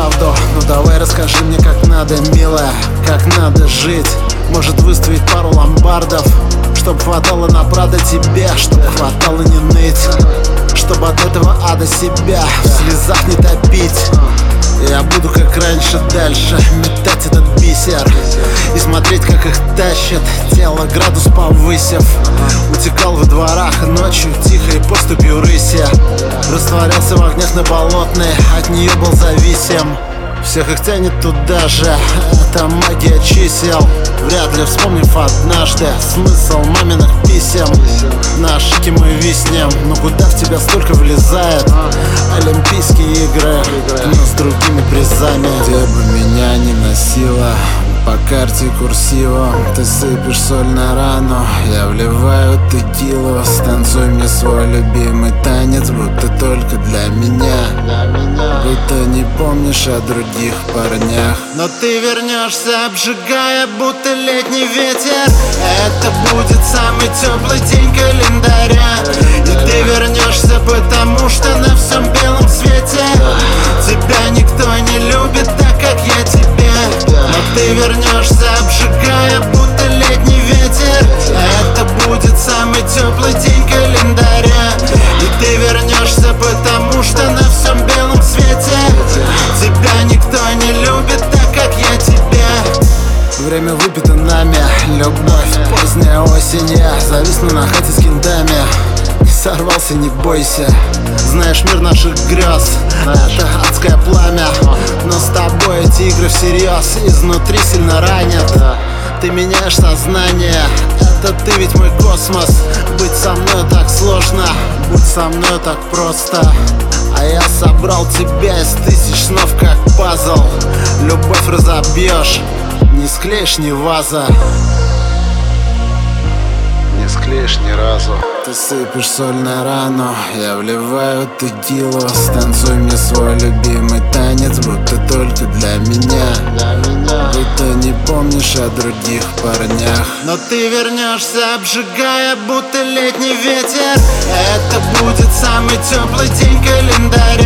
правду, но давай расскажи мне, как надо, милая, как надо жить. Может выставить пару ломбардов, чтоб хватало на Прадо тебе, чтоб хватало не ныть, чтобы от этого ада себя в слезах не топить. Я буду как раньше дальше метать этот бисер и смотреть, как их тащат, тело градус повысив. Утекал во дворах ночью тихо и поступью рыси, растворялся в огнях на Болотной, от нее был зависим. Всех их тянет туда же, это магия чисел. Вряд ли вспомнив однажды смысл маминых писем. На ошибке мы виснем, но куда в тебя столько влезает? Олимпийские игры, но с другими призами. Где бы меня ни носило, по карте курсивом ты сыпешь соль на рану, я вливаю текилу. Станцуй мне свой любимый танец, будто только для меня, будто не помнишь о других парнях. Но ты вернешься, обжигая, будто летний ветер. Это будет самый теплый день календаря. И ты вернешься, потому что на всем белом свете тебя никто не любит так, как я тебя. Но ты вернешься, обжигая, будто летний ветер. Это будет самый теплый день календаря. И ты вернешься, потому что на всем белом свете тебя никто не любит так, как я тебя. Время выпито нами, любовь, поздняя осень. Я зависну на хате с кентами, не сорвался, не бойся. Знаешь, мир наших грез — это адское пламя. Но с тобой эти игры всерьез изнутри сильно ранят. Ты меняешь сознание, это ты ведь мой космос. Быть со мной так сложно, будь со мной так просто. А я собрал тебя из тысяч снов, как пазл. Любовь разобьешь, не склеишь ни ваза, не склеишь ни разу. Ты сыпешь соль на рану, я вливаю текилу. Станцуй мне свой любимый танец, будто только для меня, будто не помнишь о других парнях. Но ты вернешься, обжигая, будто летний ветер. Это будет самый теплый день календаря.